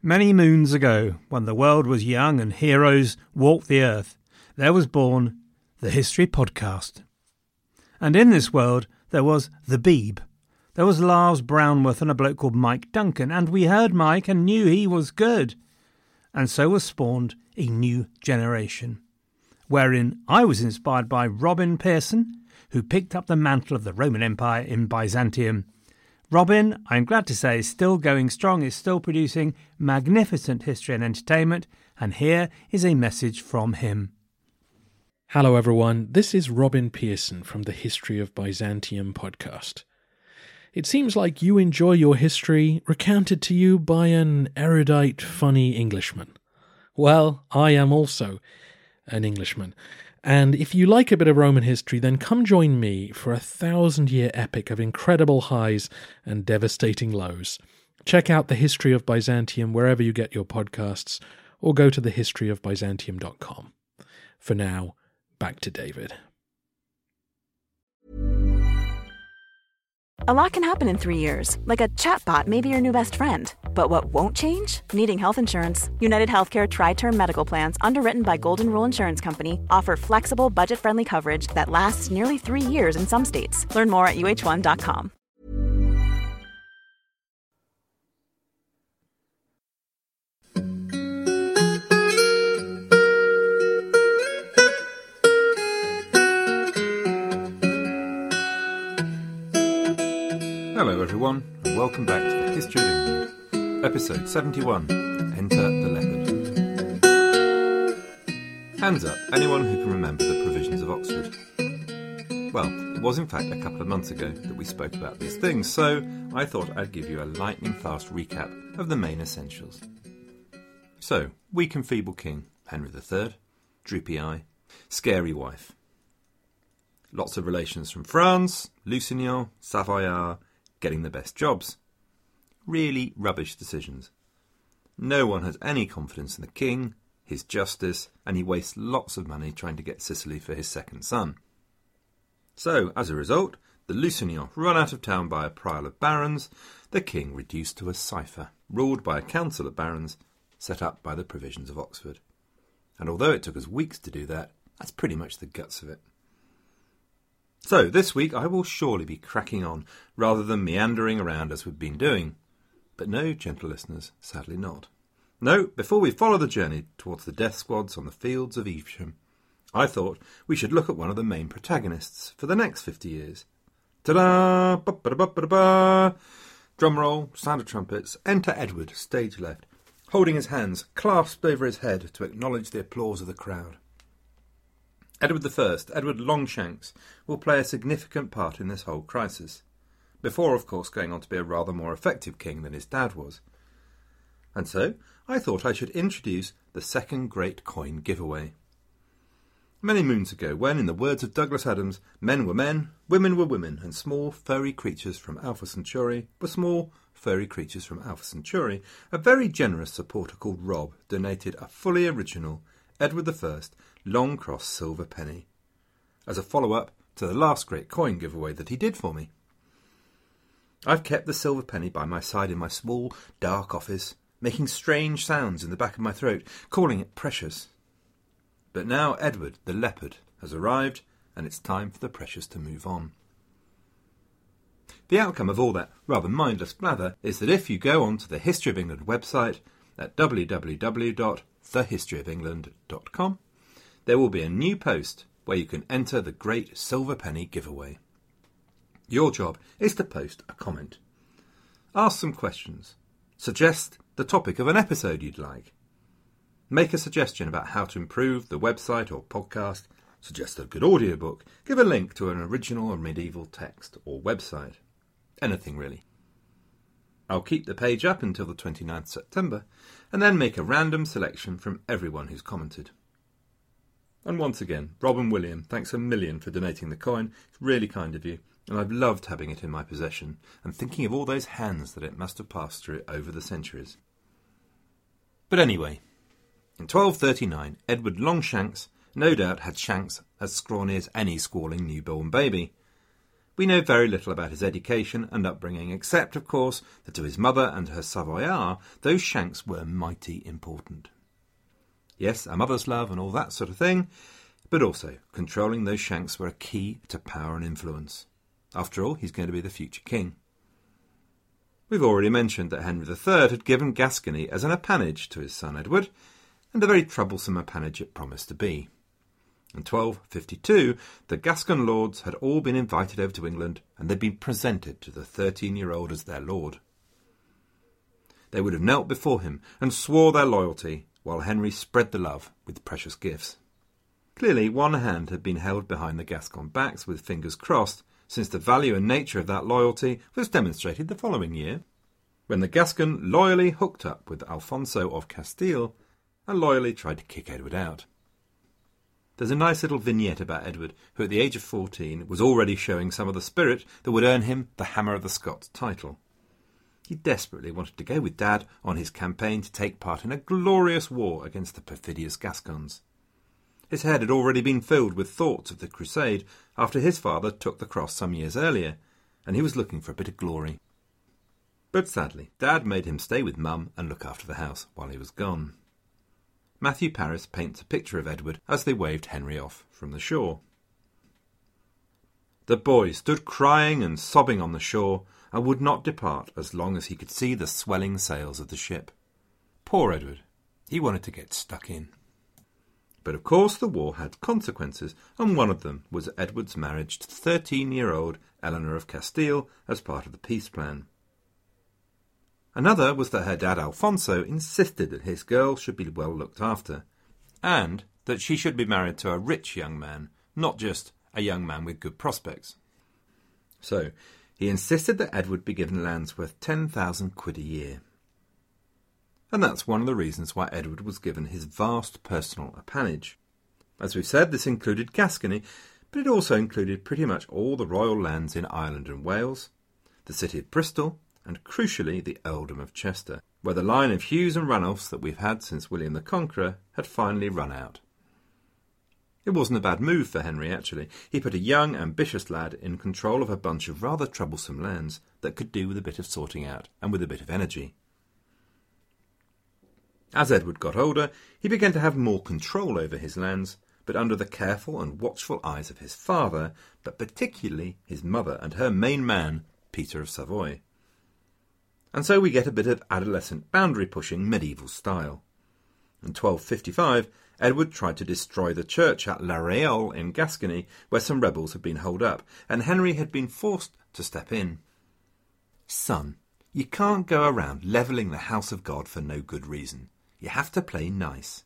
Many moons ago, when the world was young and heroes walked the earth, there was born the History Podcast. And in this world, there was the Beeb. There was Lars Brownworth and a bloke called Mike Duncan, and we heard Mike and knew he was good. And so was spawned a new generation, wherein I was inspired by Robin Pearson, who picked up the mantle of the Roman Empire in Byzantium. Robin, I'm glad to say, is still going strong, is still producing magnificent history and entertainment, and here is a message from him. Hello everyone, this is Robin Pearson from the History of Byzantium podcast. It seems like you enjoy your history recounted to you by an erudite, funny Englishman. Well, I am also an Englishman. And if you like a bit of Roman history, then come join me for a 1,000-year epic of incredible highs and devastating lows. Check out The History of Byzantium wherever you get your podcasts, or go to thehistoryofbyzantium.com. For now, back to David. A lot can happen in 3 years, like a chatbot may be your new best friend. But what won't change? Needing health insurance. United Healthcare Tri-Term Medical Plans, underwritten by Golden Rule Insurance Company, offer flexible, budget-friendly coverage that lasts nearly 3 years in some states. Learn more at uh1.com. Hello everyone, and welcome back to the History of England, episode 71, Enter the Leopard. Hands up, anyone who can remember the provisions of Oxford. Well, it was in fact a couple of months ago that we spoke about these things, so I thought I'd give you a lightning-fast recap of the main essentials. So, weak and feeble king, Henry III, droopy eye, scary wife. Lots of relations from France, Lusignan, Savoyard, getting the best jobs. Really rubbish decisions. No one has any confidence in the king, his justice, and he wastes lots of money trying to get Sicily for his second son. So, as a result, the Lusignans run out of town by a prior of barons, the king reduced to a cipher, ruled by a council of barons, set up by the provisions of Oxford. And although it took us weeks to do that, that's pretty much the guts of it. So, this week I will surely be cracking on, rather than meandering around as we've been doing. But no, gentle listeners, sadly not. No, before we follow the journey towards the death squads on the fields of Evesham, I thought we should look at one of the main protagonists for the next 50 years. Ta-da! Ba-ba-da-ba-ba-da-ba! Drum roll, sound of trumpets, enter Edward, stage left, holding his hands clasped over his head to acknowledge the applause of the crowd. Edward I, Edward Longshanks, will play a significant part in this whole crisis, before of course going on to be a rather more effective king than his dad was. And so, I thought I should introduce the second great coin giveaway. Many moons ago, when, in the words of Douglas Adams, men were men, women were women, and small furry creatures from Alpha Centauri were small furry creatures from Alpha Centauri, a very generous supporter called Rob donated a fully original Edward I long cross silver penny, as a follow-up to the last great coin giveaway that he did for me. I've kept the silver penny by my side in my small, dark office, making strange sounds in the back of my throat, calling it precious. But now Edward the Leopard has arrived, and it's time for the precious to move on. The outcome of all that rather mindless blather is that if you go on to the History of England website at www.thehistoryofengland.com, there will be a new post where you can enter the Great Silver Penny giveaway. Your job is to post a comment. Ask some questions. Suggest the topic of an episode you'd like. Make a suggestion about how to improve the website or podcast. Suggest a good audiobook. Give a link to an original or medieval text or website. Anything really. I'll keep the page up until the 29th September and then make a random selection from everyone who's commented. And once again, Rob and William, thanks a million for donating the coin. It's really kind of you, and I've loved having it in my possession and thinking of all those hands that it must have passed through over the centuries. But anyway, in 1239, Edward Longshanks no doubt had shanks as scrawny as any squalling newborn baby. We know very little about his education and upbringing, except, of course, that to his mother and her Savoyard, those shanks were mighty important. Yes, a mother's love and all that sort of thing, but also controlling those shanks were a key to power and influence. After all, he's going to be the future king. We've already mentioned that Henry III had given Gascony as an appanage to his son Edward, and a very troublesome appanage it promised to be. In 1252, the Gascon lords had all been invited over to England, and they'd been presented to the 13-year-old as their lord. They would have knelt before him and swore their loyalty, while Henry spread the love with precious gifts. Clearly, one hand had been held behind the Gascon backs with fingers crossed, since the value and nature of that loyalty was demonstrated the following year, when the Gascon loyally hooked up with Alfonso of Castile and loyally tried to kick Edward out. There's a nice little vignette about Edward, who at the age of 14 was already showing some of the spirit that would earn him the Hammer of the Scots title. He desperately wanted to go with Dad on his campaign to take part in a glorious war against the perfidious Gascons. His head had already been filled with thoughts of the crusade after his father took the cross some years earlier, and he was looking for a bit of glory. But sadly, Dad made him stay with Mum and look after the house while he was gone. Matthew Paris paints a picture of Edward as they waved Henry off from the shore. The boy stood crying and sobbing on the shore and would not depart as long as he could see the swelling sails of the ship. Poor Edward. He wanted to get stuck in. But of course the war had consequences, and one of them was Edward's marriage to 13-year-old Eleanor of Castile as part of the peace plan. Another was that her dad Alfonso insisted that his girl should be well looked after, and that she should be married to a rich young man, not just a young man with good prospects. So he insisted that Edward be given lands worth 10,000 quid a year. And that's one of the reasons why Edward was given his vast personal appanage. As we've said, this included Gascony, but it also included pretty much all the royal lands in Ireland and Wales, the city of Bristol, and crucially the earldom of Chester, where the line of Hughes and Ranulphs that we've had since William the Conqueror had finally run out. It wasn't a bad move for Henry, actually. He put a young, ambitious lad in control of a bunch of rather troublesome lands that could do with a bit of sorting out and with a bit of energy. As Edward got older, he began to have more control over his lands, but under the careful and watchful eyes of his father, but particularly his mother and her main man, Peter of Savoy. And so we get a bit of adolescent boundary-pushing medieval style. In 1255, Edward tried to destroy the church at La Réole in Gascony, where some rebels had been holed up, and Henry had been forced to step in. Son, you can't go around levelling the house of God for no good reason. You have to play nice.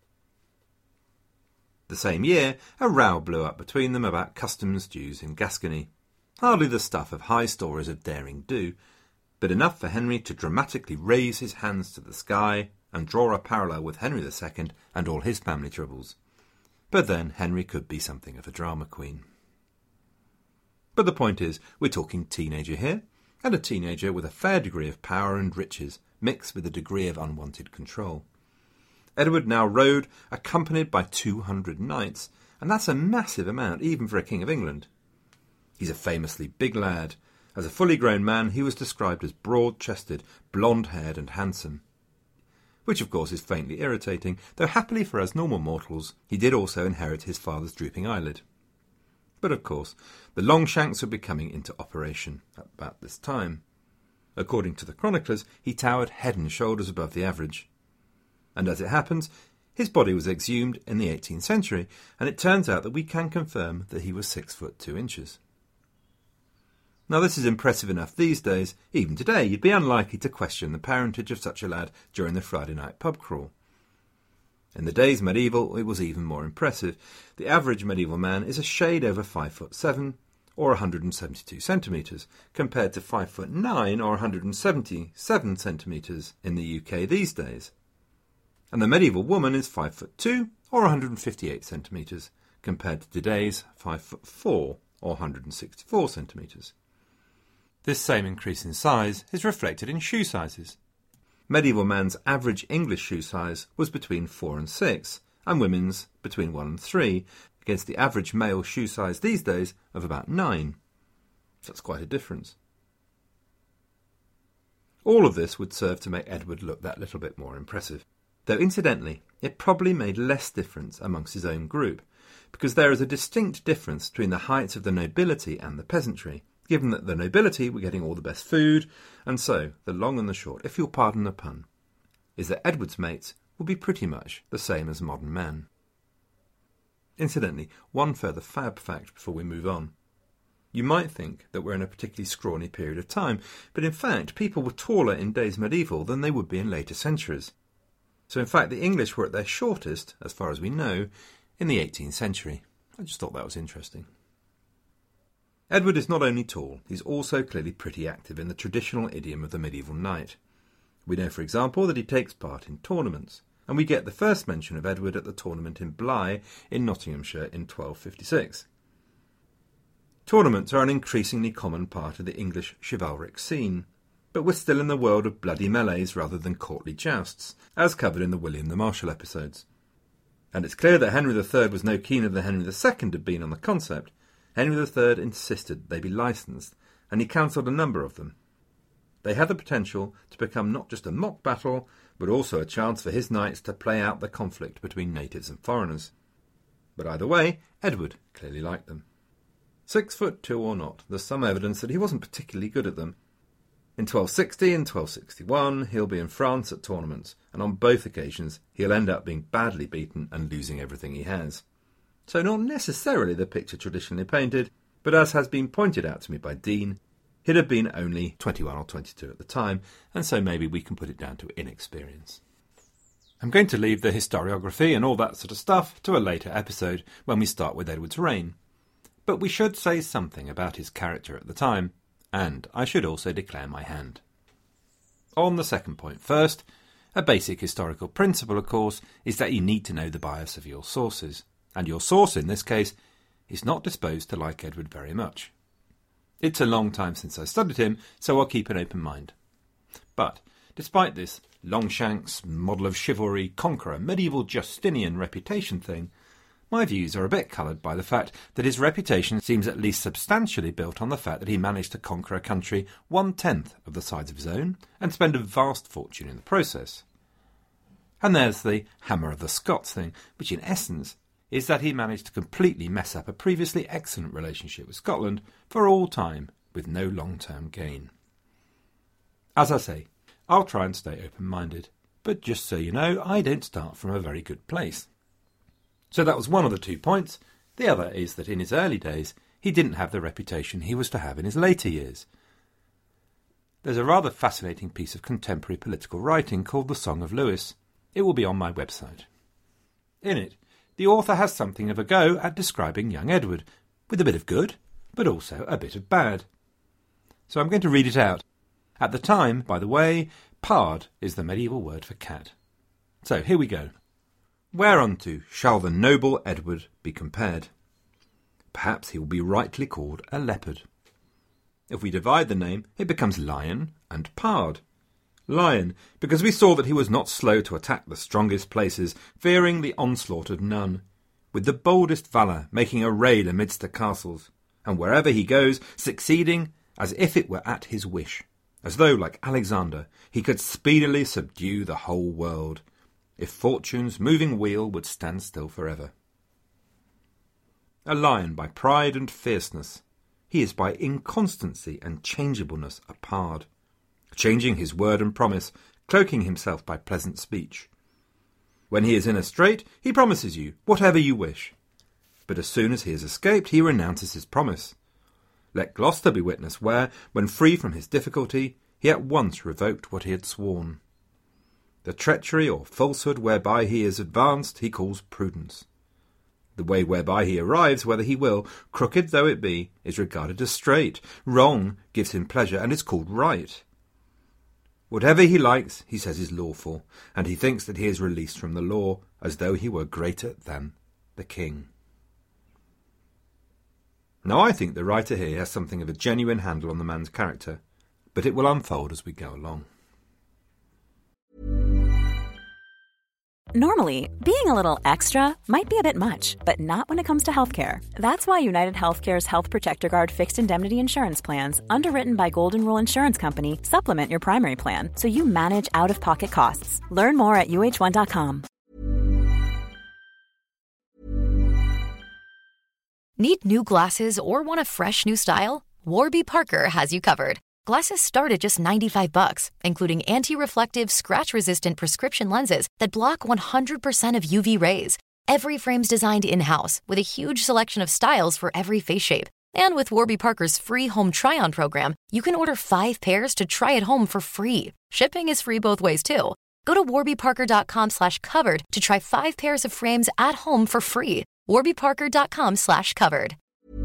The same year, a row blew up between them about customs dues in Gascony. Hardly the stuff of high stories of daring do, but enough for Henry to dramatically raise his hands to the sky and draw a parallel with Henry II and all his family troubles. But then Henry could be something of a drama queen. But the point is, we're talking teenager here, and a teenager with a fair degree of power and riches, mixed with a degree of unwanted control. Edward now rode, accompanied by 200 knights, and that's a massive amount, even for a king of England. He's a famously big lad. As a fully grown man, he was described as broad-chested, blonde-haired and handsome. Which, of course, is faintly irritating, though happily for us normal mortals, he did also inherit his father's drooping eyelid. But, of course, the Longshanks would be coming into operation at about this time. According to the chroniclers, he towered head and shoulders above the average. And as it happens, his body was exhumed in the 18th century, and it turns out that we can confirm that he was 6 foot 2 inches. Now this is impressive enough these days. Even today you'd be unlikely to question the parentage of such a lad during the Friday night pub crawl. In the days medieval it was even more impressive. The average medieval man is a shade over 5'7", or 172 centimetres, compared to 5'9", or 177 centimetres in the UK these days. And the medieval woman is 5'2", or 158 centimetres, compared to today's 5'4", or 164 centimetres. This same increase in size is reflected in shoe sizes. Medieval man's average English shoe size was between 4 and 6, and women's between 1 and 3, against the average male shoe size these days of about 9. That's quite a difference. All of this would serve to make Edward look that little bit more impressive. Though incidentally, it probably made less difference amongst his own group, because there is a distinct difference between the heights of the nobility and the peasantry, given that the nobility were getting all the best food, and so the long and the short, if you'll pardon the pun, is that Edward's mates would be pretty much the same as modern men. Incidentally, one further fab fact before we move on. You might think that we're in a particularly scrawny period of time, but in fact people were taller in days medieval than they would be in later centuries. So in fact the English were at their shortest, as far as we know, in the 18th century. I just thought that was interesting. Edward is not only tall, he's also clearly pretty active in the traditional idiom of the medieval knight. We know, for example, that he takes part in tournaments, and we get the first mention of Edward at the tournament in Bly in Nottinghamshire in 1256. Tournaments are an increasingly common part of the English chivalric scene, but we're still in the world of bloody melees rather than courtly jousts, as covered in the William the Marshal episodes. And it's clear that Henry III was no keener than Henry II had been on the concept. Henry III insisted they be licensed, and he cancelled a number of them. They had the potential to become not just a mock battle, but also a chance for his knights to play out the conflict between natives and foreigners. But either way, Edward clearly liked them. 6'2" or not, there's some evidence that he wasn't particularly good at them. In 1260 and 1261, he'll be in France at tournaments, and on both occasions he'll end up being badly beaten and losing everything he has. So not necessarily the picture traditionally painted, but as has been pointed out to me by Dean, he'd have been only 21 or 22 at the time, and so maybe we can put it down to inexperience. I'm going to leave the historiography and all that sort of stuff to a later episode when we start with Edward's reign. But we should say something about his character at the time, and I should also declare my hand. On the second point first, a basic historical principle, of course, is that you need to know the bias of your sources, and your source in this case is not disposed to like Edward very much. It's a long time since I studied him, so I'll keep an open mind. But, despite this Longshanks, model of chivalry, conqueror, medieval Justinian reputation thing, my views are a bit coloured by the fact that his reputation seems at least substantially built on the fact that he managed to conquer a country 1/10 of the size of his own and spend a vast fortune in the process. And there's the hammer of the Scots thing, which in essence is that he managed to completely mess up a previously excellent relationship with Scotland for all time with no long-term gain. As I say, I'll try and stay open-minded, but just so you know, I don't start from a very good place. So that was one of the 2 points. The other is that in his early days, he didn't have the reputation he was to have in his later years. There's a rather fascinating piece of contemporary political writing called The Song of Lewis. It will be on my website. In it, the author has something of a go at describing young Edward, with a bit of good, but also a bit of bad. So I'm going to read it out. At the time, by the way, pard is the medieval word for cat. So here we go. Whereunto shall the noble Edward be compared? Perhaps he will be rightly called a leopard. If we divide the name, it becomes lion and pard. Lion, because we saw that he was not slow to attack the strongest places, fearing the onslaught of none, with the boldest valour making a raid amidst the castles, and wherever he goes, succeeding as if it were at his wish, as though, like Alexander, he could speedily subdue the whole world, if fortune's moving wheel would stand still forever. A lion by pride and fierceness, he is by inconstancy and changeableness a pard, changing his word and promise, cloaking himself by pleasant speech. When he is in a strait, he promises you whatever you wish, but as soon as he has escaped, he renounces his promise. Let Gloucester be witness where, when free from his difficulty, he at once revoked what he had sworn. The treachery or falsehood whereby he is advanced he calls prudence. The way whereby he arrives, whether he will, crooked though it be, is regarded as straight. Wrong gives him pleasure and is called right. Whatever he likes, he says is lawful, and he thinks that he is released from the law, as though he were greater than the king. Now I think the writer here has something of a genuine handle on the man's character, but it will unfold as we go along. Normally, being a little extra might be a bit much, but not when it comes to healthcare. That's why United Healthcare's Health Protector Guard fixed indemnity insurance plans, underwritten by Golden Rule Insurance Company, supplement your primary plan so you manage out-of-pocket costs. Learn more at uh1.com. Need new glasses or want a fresh new style? Warby Parker has you covered. Glasses start at just $95, including anti-reflective, scratch-resistant prescription lenses that block 100% of UV rays. Every frame's designed in-house with a huge selection of styles for every face shape. And with Warby Parker's free home try-on program, you can order 5 pairs to try at home for free. Shipping is free both ways, too. Go to warbyparker.com/covered to try 5 pairs of frames at home for free. warbyparker.com/covered.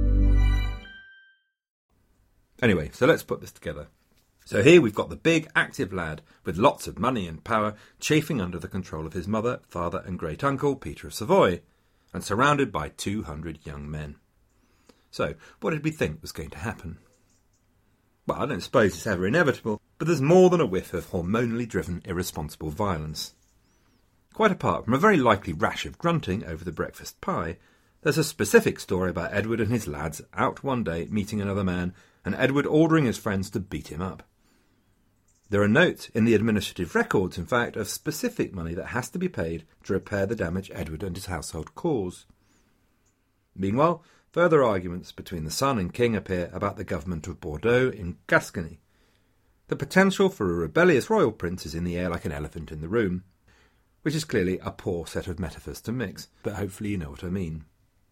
Anyway, so let's put this together. So here we've got the big, active lad with lots of money and power chafing under the control of his mother, father and great-uncle, Peter of Savoy, and surrounded by 200 young men. So, what did we think was going to happen? Well, I don't suppose it's ever inevitable, but there's more than a whiff of hormonally driven, irresponsible violence. Quite apart from a very likely rash of grunting over the breakfast pie, there's a specific story about Edward and his lads out one day meeting another man, and Edward ordering his friends to beat him up. There are notes in the administrative records, in fact, of specific money that has to be paid to repair the damage Edward and his household cause. Meanwhile, further arguments between the son and king appear about the government of Bordeaux in Gascony. The potential for a rebellious royal prince is in the air like an elephant in the room, which is clearly a poor set of metaphors to mix, but hopefully you know what I mean.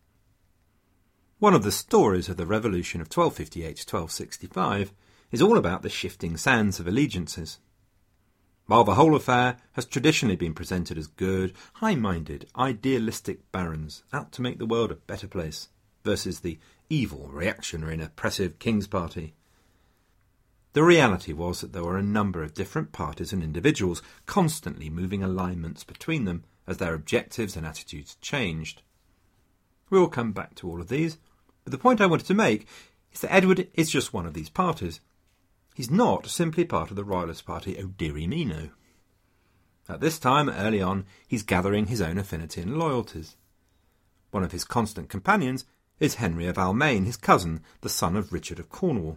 One of the stories of the revolution of 1258-1265 is all about the shifting sands of allegiances. While the whole affair has traditionally been presented as good, high-minded, idealistic barons out to make the world a better place, versus the evil, reactionary and oppressive King's Party, the reality was that there were a number of different parties and individuals constantly moving alignments between them as their objectives and attitudes changed. We will come back to all of these, but the point I wanted to make is that Edward is just one of these parties. He's not simply part of the Royalist Party, oh dearie me no. At this time, early on, he's gathering his own affinity and loyalties. One of his constant companions is Henry of Almaine, his cousin, the son of Richard of Cornwall.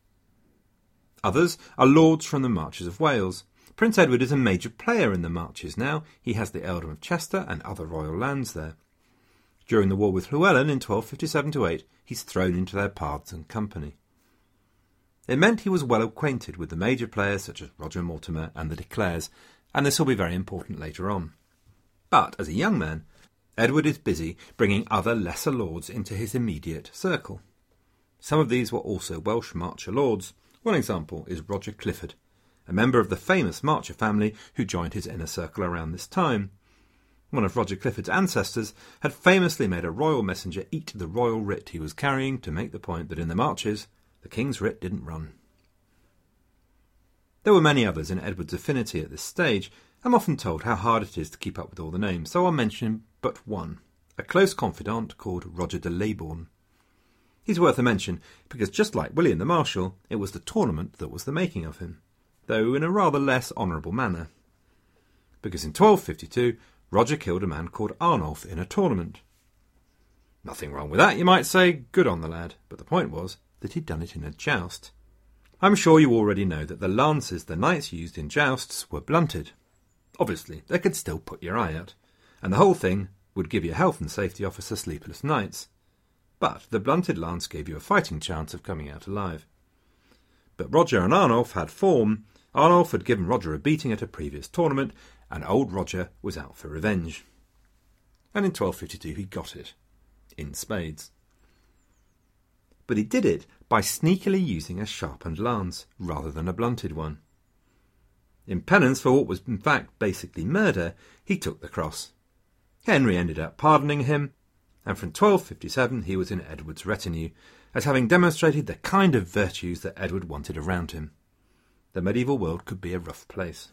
Others are lords from the Marches of Wales. Prince Edward is a major player in the Marches now. He has the earldom of Chester and other royal lands there. During the war with Llewellyn in 1257-8, he's thrown into their paths and company. It meant he was well acquainted with the major players such as Roger Mortimer and the De Clares, and this will be very important later on. But, as a young man, Edward is busy bringing other lesser lords into his immediate circle. Some of these were also Welsh Marcher lords. One example is Roger Clifford, a member of the famous Marcher family who joined his inner circle around this time. One of Roger Clifford's ancestors had famously made a royal messenger eat the royal writ he was carrying to make the point that in the Marches, the king's writ didn't run. There were many others in Edward's affinity at this stage. I'm often told how hard it is to keep up with all the names, so I'll mention but one, a close confidant called Roger de Leybourne. He's worth a mention because, just like William the Marshal, it was the tournament that was the making of him, though in a rather less honourable manner. Because in 1252, Roger killed a man called Arnulf in a tournament. Nothing wrong with that, you might say, good on the lad, but the point was that he'd done it in a joust. I'm sure you already know that the lances the knights used in jousts were blunted. Obviously, they could still put your eye out, and the whole thing would give your health and safety officer sleepless nights. But the blunted lance gave you a fighting chance of coming out alive. But Roger and Arnulf had form. Arnulf had given Roger a beating at a previous tournament, and old Roger was out for revenge. And in 1252 he got it, in spades. But he did it by sneakily using a sharpened lance, rather than a blunted one. In penance for what was in fact basically murder, he took the cross. Henry ended up pardoning him, and from 1257 he was in Edward's retinue, as having demonstrated the kind of virtues that Edward wanted around him. The medieval world could be a rough place.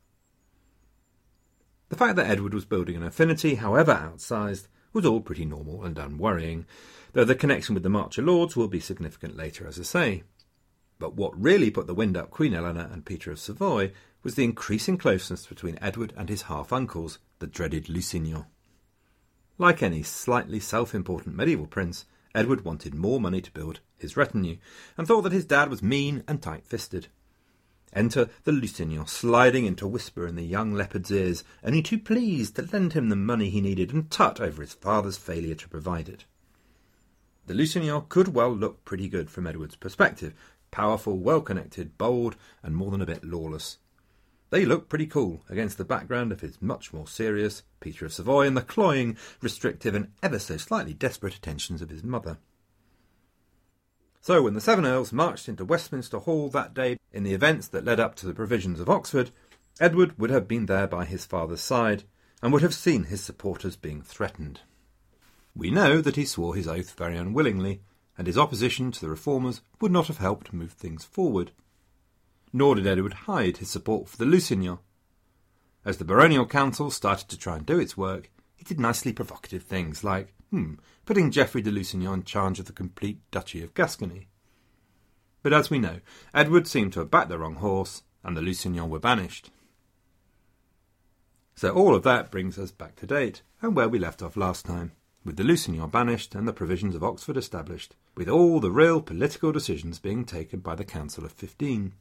The fact that Edward was building an affinity, however outsized, was all pretty normal and unworrying, though the connection with the Marcher lords will be significant later, as I say. But what really put the wind up Queen Eleanor and Peter of Savoy was the increasing closeness between Edward and his half-uncles, the dreaded Lusignans. Like any slightly self-important medieval prince, Edward wanted more money to build his retinue, and thought that his dad was mean and tight-fisted. Enter the Lusignans, sliding into a whisper in the young leopard's ears, only too pleased to lend him the money he needed and tut over his father's failure to provide it. The Lusignans could well look pretty good from Edward's perspective, powerful, well-connected, bold, and more than a bit lawless. They looked pretty cool against the background of his much more serious Peter of Savoy and the cloying, restrictive, and ever so slightly desperate attentions of his mother. So when the Seven Earls marched into Westminster Hall that day in the events that led up to the provisions of Oxford, Edward would have been there by his father's side and would have seen his supporters being threatened. We know that he swore his oath very unwillingly, and his opposition to the reformers would not have helped move things forward. Nor did Edward hide his support for the Lusignans. As the baronial council started to try and do its work, he did nicely provocative things like, putting Geoffrey de Lusignan in charge of the complete Duchy of Gascony. But as we know, Edward seemed to have backed the wrong horse, and the Lusignans were banished. So all of that brings us back to date, and where we left off last time, with the Lusignans banished and the provisions of Oxford established, with all the real political decisions being taken by the Council of 15.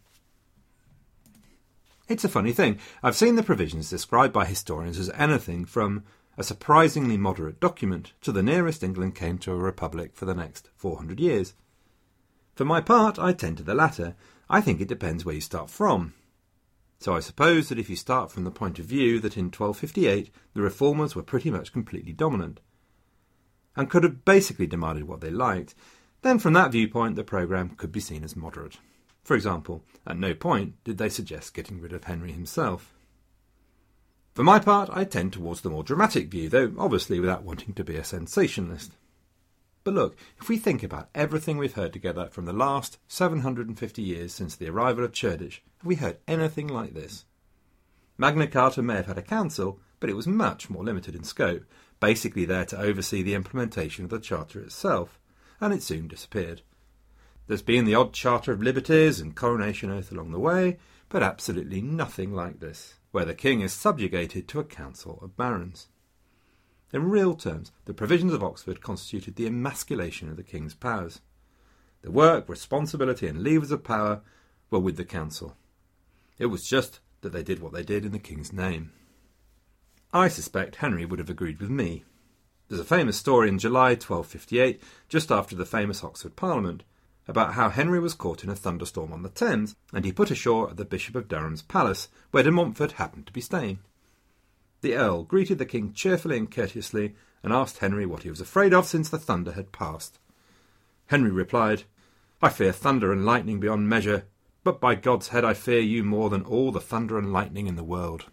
It's a funny thing. I've seen the provisions described by historians as anything from a surprisingly moderate document to the nearest England came to a republic for the next 400 years. For my part, I tend to the latter. I think it depends where you start from. So I suppose that if you start from the point of view that in 1258 the reformers were pretty much completely dominant, and could have basically demanded what they liked, then from that viewpoint the programme could be seen as moderate. For example, at no point did they suggest getting rid of Henry himself. For my part, I tend towards the more dramatic view, though obviously without wanting to be a sensationalist. But look, if we think about everything we've heard together from the last 750 years since the arrival of Shoreditch, have we heard anything like this? Magna Carta may have had a council, but it was much more limited in scope, basically there to oversee the implementation of the Charter itself, and it soon disappeared. There's been the odd Charter of Liberties and Coronation Oath along the way, but absolutely nothing like this, where the king is subjugated to a council of barons. In real terms, the provisions of Oxford constituted the emasculation of the king's powers. The work, responsibility and levers of power were with the council. It was just that they did what they did in the king's name. I suspect Henry would have agreed with me. There's a famous story in July 1258, just after the famous Oxford Parliament, about how Henry was caught in a thunderstorm on the Thames, and he put ashore at the Bishop of Durham's palace, where de Montfort happened to be staying. The Earl greeted the king cheerfully and courteously, and asked Henry what he was afraid of since the thunder had passed. Henry replied, "I fear thunder and lightning beyond measure, but by God's head I fear you more than all the thunder and lightning in the world."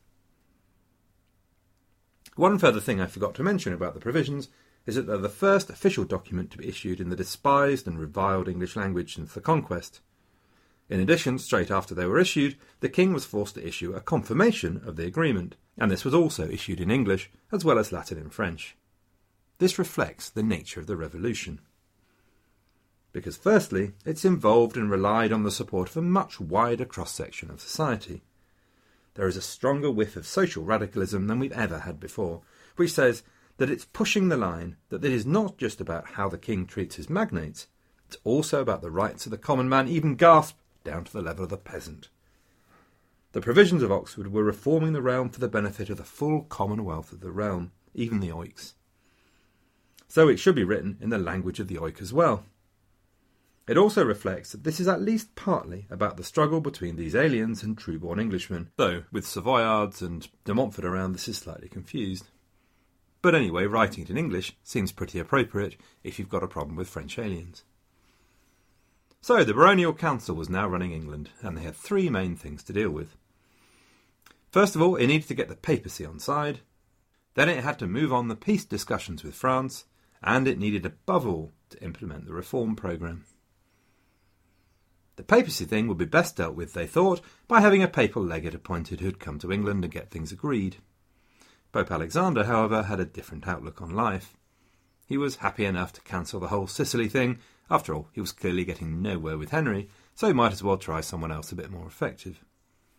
One further thing I forgot to mention about the provisions is that they're the first official document to be issued in the despised and reviled English language since the conquest. In addition, straight after they were issued, the king was forced to issue a confirmation of the agreement, and this was also issued in English, as well as Latin and French. This reflects the nature of the revolution. Because firstly, it's involved and relied on the support of a much wider cross-section of society. There is a stronger whiff of social radicalism than we've ever had before, which says that it's pushing the line that it is not just about how the king treats his magnates, it's also about the rights of the common man, even gasp, down to the level of the peasant. The provisions of Oxford were reforming the realm for the benefit of the full commonwealth of the realm, even the oiks. So it should be written in the language of the oik as well. It also reflects that this is at least partly about the struggle between these aliens and true-born Englishmen, though with Savoyards and de Montfort around this is slightly confused. But anyway, writing it in English seems pretty appropriate if you've got a problem with French aliens. So the baronial council was now running England, and they had three main things to deal with. First of all, it needed to get the papacy on side. Then it had to move on the peace discussions with France, and it needed above all to implement the reform programme. The papacy thing would be best dealt with, they thought, by having a papal legate appointed who'd come to England and get things agreed. Pope Alexander, however, had a different outlook on life. He was happy enough to cancel the whole Sicily thing. After all, he was clearly getting nowhere with Henry, so he might as well try someone else a bit more effective.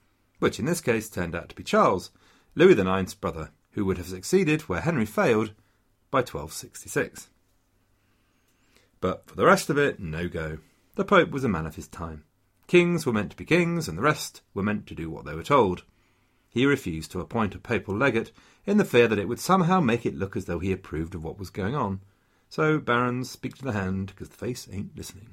which in this case turned out to be Charles, Louis IX's brother, who would have succeeded where Henry failed by 1266. But for the rest of it, no go. The Pope was a man of his time. Kings were meant to be kings, and the rest were meant to do what they were told. He refused to appoint a papal legate in the fear that it would somehow make it look as though he approved of what was going on. So barons, speak to the hand, because the face ain't listening.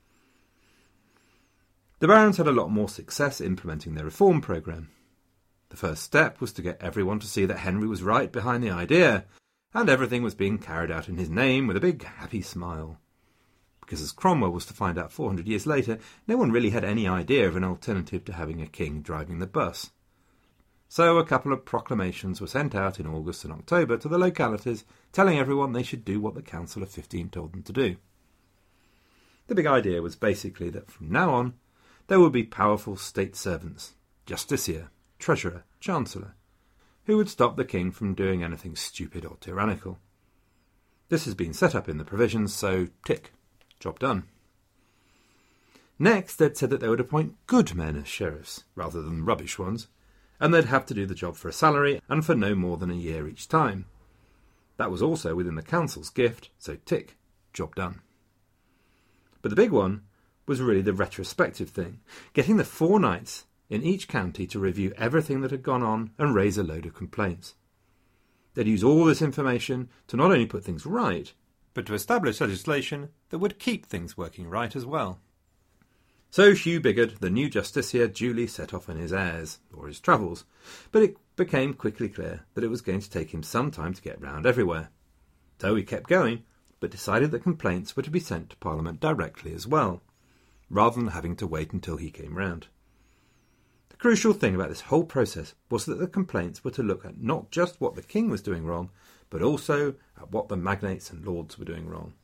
The barons had a lot more success implementing their reform programme. The first step was to get everyone to see that Henry was right behind the idea, and everything was being carried out in his name with a big happy smile. Because as Cromwell was to find out 400 years later, no one really had any idea of an alternative to having a king driving the bus. So a couple of proclamations were sent out in August and October to the localities, telling everyone they should do what the Council of 15 told them to do. The big idea was basically that from now on, there would be powerful state servants, justiciar, treasurer, chancellor, who would stop the king from doing anything stupid or tyrannical. This has been set up in the provisions, so tick, job done. Next, they'd said that they would appoint good men as sheriffs, rather than rubbish ones, and they'd have to do the job for a salary and for no more than a year each time. That was also within the council's gift, so tick, job done. But the big one was really the retrospective thing, getting the 4 knights in each county to review everything that had gone on and raise a load of complaints. They'd use all this information to not only put things right, but to establish legislation that would keep things working right as well. So Hugh Bigod, the new justiciar, duly set off on his airs, or his travels, but it became quickly clear that it was going to take him some time to get round everywhere. So he kept going, but decided that complaints were to be sent to Parliament directly as well, rather than having to wait until he came round. The crucial thing about this whole process was that the complaints were to look at not just what the king was doing wrong, but also at what the magnates and lords were doing wrong.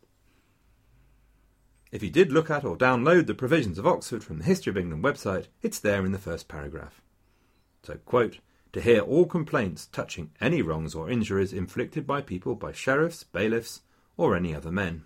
If you did look at or download the provisions of Oxford from the History of England website, it's there in the first paragraph. So, quote, to hear all complaints touching any wrongs or injuries inflicted by people by sheriffs, bailiffs, or any other men.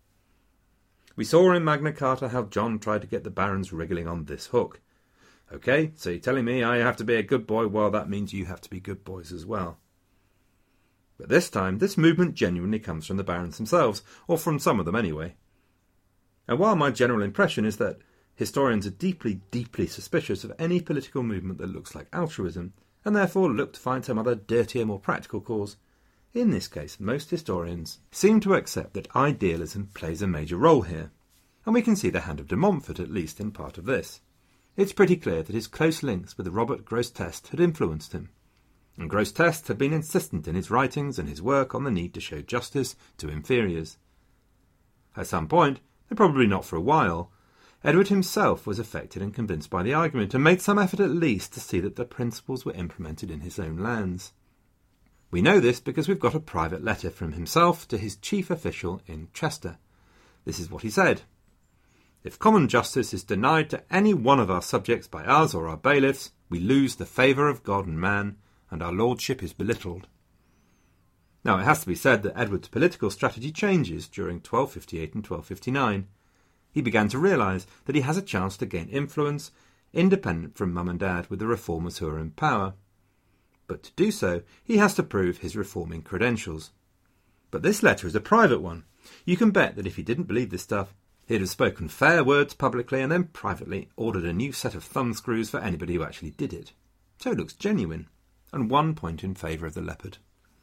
We saw in Magna Carta how John tried to get the barons wriggling on this hook. OK, so you're telling me I have to be a good boy? Well, that means you have to be good boys as well. But this time, this movement genuinely comes from the barons themselves, or from some of them anyway. And while my general impression is that historians are deeply, deeply suspicious of any political movement that looks like altruism, and therefore look to find some other dirtier, more practical cause, in this case most historians seem to accept that idealism plays a major role here, and we can see the hand of de Montfort at least in part of this. It's pretty clear that his close links with Robert Grosseteste had influenced him, and Grosseteste had been insistent in his writings and his work on the need to show justice to inferiors. At some point, and probably not for a while, Edward himself was affected and convinced by the argument, and made some effort at least to see that the principles were implemented in his own lands. We know this because we've got a private letter from himself to his chief official in Chester. This is what he said. If common justice is denied to any one of our subjects by us or our bailiffs, we lose the favour of God and man, and our lordship is belittled. Now, it has to be said that Edward's political strategy changes during 1258 and 1259. He began to realise that he has a chance to gain influence, independent from mum and dad, with the reformers who are in power. But to do so, he has to prove his reforming credentials. But this letter is a private one. You can bet that if he didn't believe this stuff, he'd have spoken fair words publicly and then privately ordered a new set of thumbscrews for anybody who actually did it. So it looks genuine, and 1 point in favour of the leopard.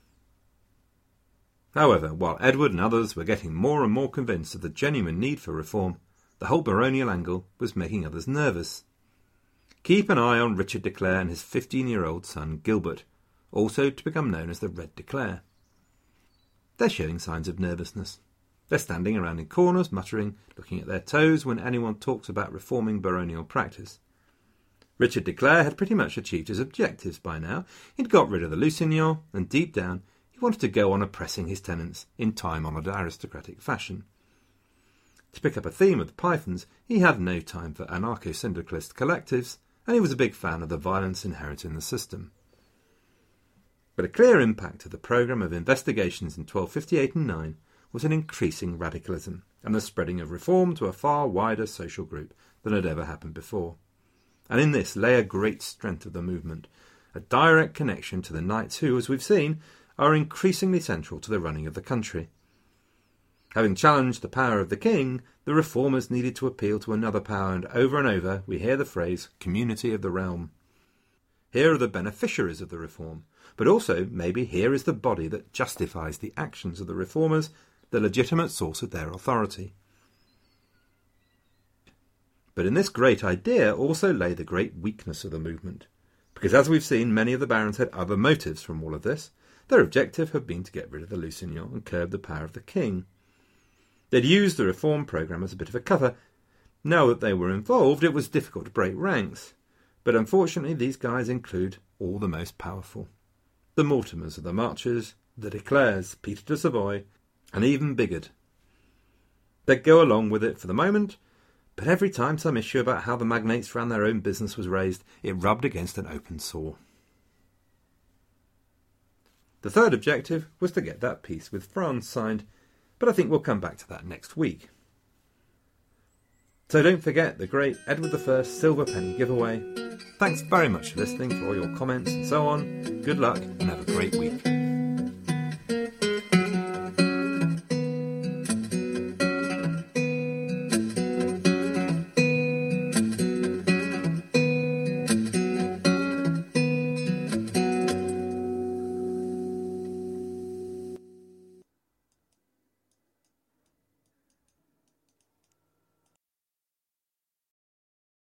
However, while Edward and others were getting more and more convinced of the genuine need for reform, the whole baronial angle was making others nervous. Keep an eye on Richard de Clare and his 15-year-old son Gilbert, also to become known as the Red de Clare. They're showing signs of nervousness. They're standing around in corners, muttering, looking at their toes when anyone talks about reforming baronial practice. Richard de Clare had pretty much achieved his objectives by now. He'd got rid of the Lusignan, and deep down, he wanted to go on oppressing his tenants in time-honoured aristocratic fashion. To pick up a theme of the Pythons, he had no time for anarcho-syndicalist collectives, and he was a big fan of the violence inherent in the system. But a clear impact of the programme of investigations in 1258 and 9 was an increasing radicalism and the spreading of reform to a far wider social group than had ever happened before. And in this lay a great strength of the movement, a direct connection to the knights who, as we've seen, are increasingly central to the running of the country. Having challenged the power of the king, the reformers needed to appeal to another power, and over we hear the phrase community of the realm. Here are the beneficiaries of the reform, but also maybe here is the body that justifies the actions of the reformers, the legitimate source of their authority. But in this great idea also lay the great weakness of the movement, because as we've seen, many of the barons had other motives from all of this. Their objective had been to get rid of the Lusignan and curb the power of the king. They'd used the reform programme as a bit of a cover. Now that they were involved, it was difficult to break ranks. But unfortunately, these guys include all the most powerful. The Mortimers of the Marches, the de Clares, Peter de Savoy, and even Bigod. They'd go along with it for the moment, but every time some issue about how the magnates ran their own business was raised, it rubbed against an open sore. The third objective was to get that peace with France signed, but I think we'll come back to that next week. So don't forget the great Edward I silver penny giveaway. Thanks very much for listening, for all your comments and so on. Good luck and have a great week.